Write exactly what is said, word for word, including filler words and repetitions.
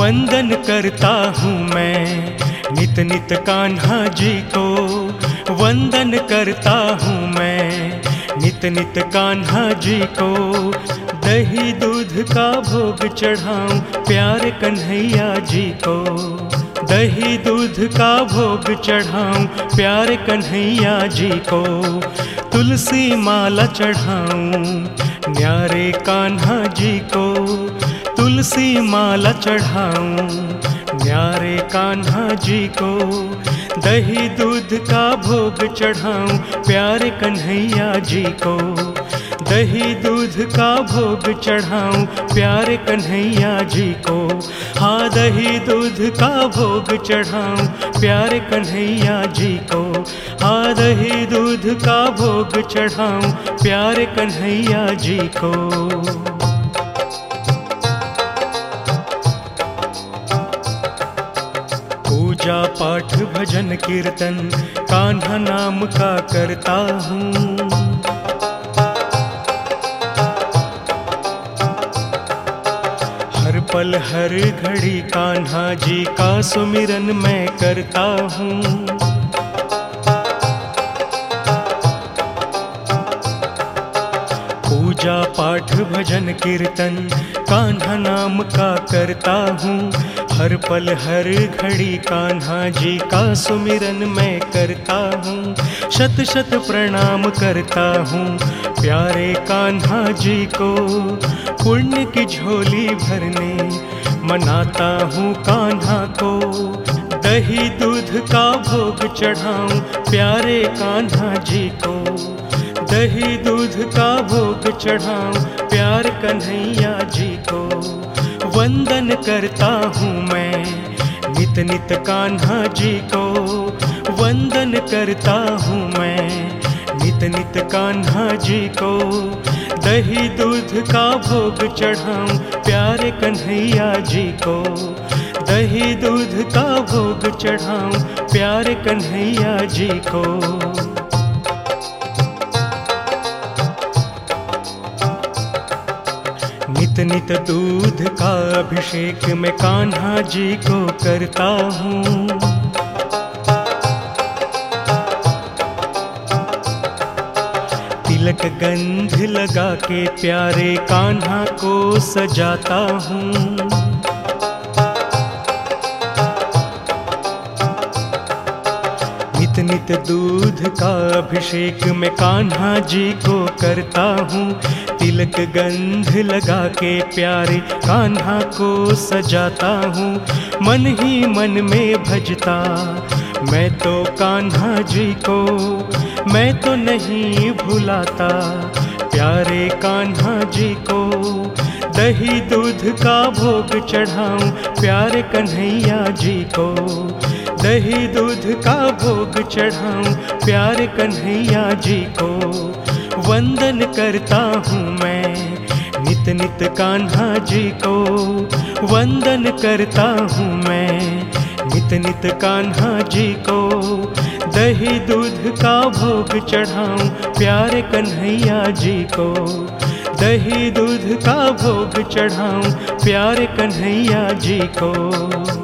वंदन करता हूँ मैं नित नित कान्हा जी को, वंदन करता हूँ मैं नित नित कान्हा जी को। दही दूध का भोग चढ़ाऊं प्यारे कन्हैया जी को, दही दूध का भोग चढ़ाऊं प्यारे कन्हैया जी को। तुलसी माला चढ़ाऊं न्यारे कान्हा जी को, तुलसी माला चढ़ाऊं न्यारे कान्हा जी को। दही दूध का भोग चढ़ाऊं प्यारे कन्हैया जी को, दही दूध का भोग चढ़ाऊं प्यारे कन्हैया जी को। हाँ दही दूध का भोग चढ़ाऊं प्यारे कन्हैया जी को, हाँ दही दूध का भोग चढ़ाऊं प्यारे कन्हैया जी को। पूजा पाठ भजन कीर्तन कान्हा नाम का करता हूँ, हर पल हर घड़ी कान्हा जी का सुमिरन मैं करता हूँ। पूजा पाठ भजन कीर्तन कान्हा नाम का करता हूँ, हर पल हर घड़ी कान्हा जी का सुमिरन मैं करता हूँ। शत शत प्रणाम करता हूँ प्यारे कान्हा जी को, पुण्य की झोली भरने मनाता हूँ कान्हा को। दही दूध का भोग चढ़ाऊं प्यारे कान्हा जी को, दही दूध का भोग चढ़ाऊं प्यार कन्हैया जी को। वंदन करता हूँ मैं नित नित कान्हा जी को, वंदन करता हूँ मैं नित नित कान्हा जी को। दही दूध का भोग चढ़ाऊं प्यारे कन्हैया जी को, दही दूध का भोग चढ़ाऊं प्यारे कन्हैया जी को। नित नित दूध का अभिषेक मैं कान्हा जी को करता हूँ, तिलक गंध लगा के प्यारे कान्हा को सजाता हूँ। नित नित दूध का अभिषेक मैं कान्हा जी को करता हूँ, तिलक गंध लगा के प्यारे कान्हा को सजाता हूँ। मन ही मन में भजता मैं तो कान्हा जी को, मैं तो नहीं भुलाता प्यारे कान्हा जी को। दही दूध का भोग चढ़ाऊं प्यारे कन्हैया जी को, दही दूध का भोग चढ़ाऊं प्यारे कन्हैया जी को। वंदन करता हूँ मैं नित नित कान्हा जी को, वंदन करता हूँ मैं नित नित कान्हा जी को। दही दूध का भोग चढ़ाऊं प्यारे कन्हैया जी को, दही दूध का भोग चढ़ाऊं प्यारे कन्हैया जी को।